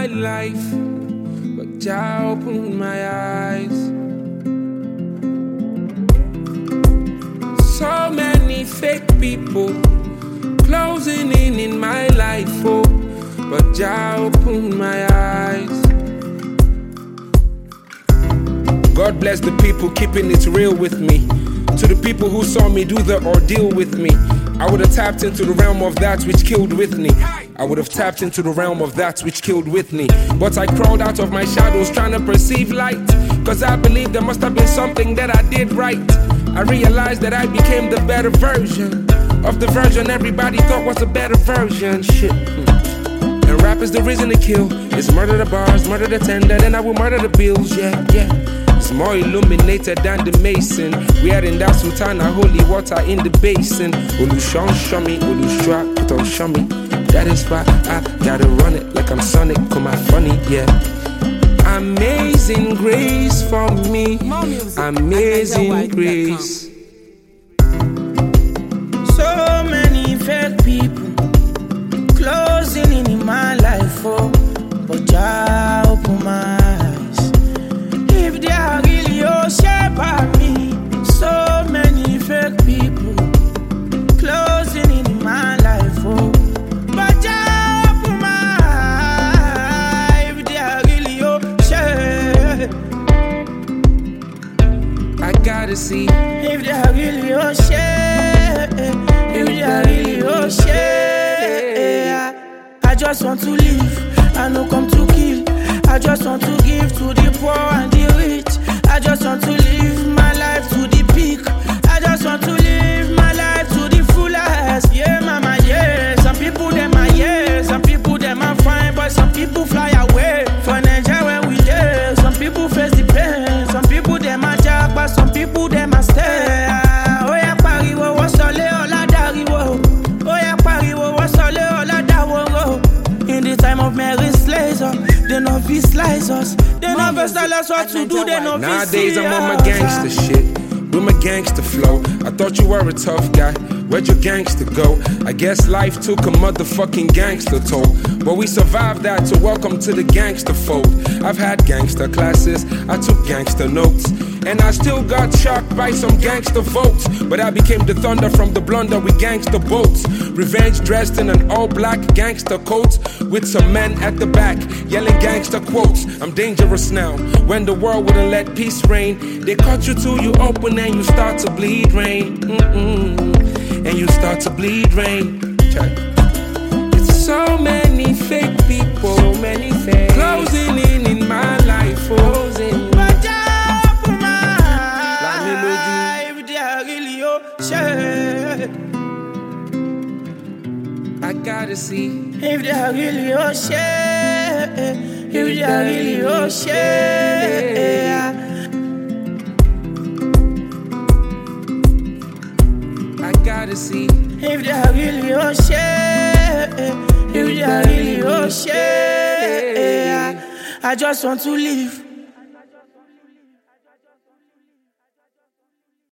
life, but Jah opened my eyes. So many fake people closing in my life, oh, but Jah opened my eyes. God bless the people keeping it real with me. To the people who saw me do the ordeal with me, I would have tapped into the realm of that which killed Whitney. I would have tapped into the realm of that which killed Whitney. But I crawled out of my shadows trying to perceive light, cause I believe there must have been something that I did right. I realized that I became the better version of the version everybody thought was a better version. Shit. And rap is the reason to kill. It's murder the bars, murder the tender, then I will murder the bills, yeah, yeah. It's more illuminated than the mason. We are in that sultana, holy water in the basin. Olushon show me, Olushua put on show me. That is why I gotta run it like I'm Sonic, come out funny, yeah. Amazing grace for me, amazing grace. So many fake people closing in my life, oh, but Jah open my eyes. If they are really your shepherd me, so many fake people closing in my life, oh, but Jah open my eyes. If they are really your shepherd, I gotta see. If they are really your shepherd, if they are really your shepherd, I just want to live, I no come to kill. I just want to give to the poor and the rich. I just want to live my life to the peak. I just want to live my life to the fullest. Yeah, mama, yeah. Some people them are yeah, some people them are fine, but some people fly away for Nigeria when we there. Some people face the pain, some people them are jack, but some people them are stay. Oh yeah, pariwo, what's all la dariwo. Oh yeah, pariwo, what's all la dawo. In the time of Mary's laser, they know we slice us. They never tell us what to do, they know we nowadays I'm on my gangster shit, with my gangster flow. I thought you were a tough guy, where'd your gangster go? I guess life took a motherfucking gangster toll, but we survived that, so welcome to the gangster fold. I've had gangster classes, I took gangster notes, and I still got shocked by some gangster votes. But I became the thunder from the blunder with gangster boats. Revenge dressed in an all-black gangster coat, with some men at the back yelling gangster quotes. I'm dangerous now, when the world wouldn't let peace reign. They cut you till you open and you start to bleed rain. And you start to bleed rain. It's so many fake people, so many fake closing in my life, closing. I gotta see. If they are really your shit, if they are really your shit, I gotta see. If they are really your shit, if they are really your shit, I just want to live.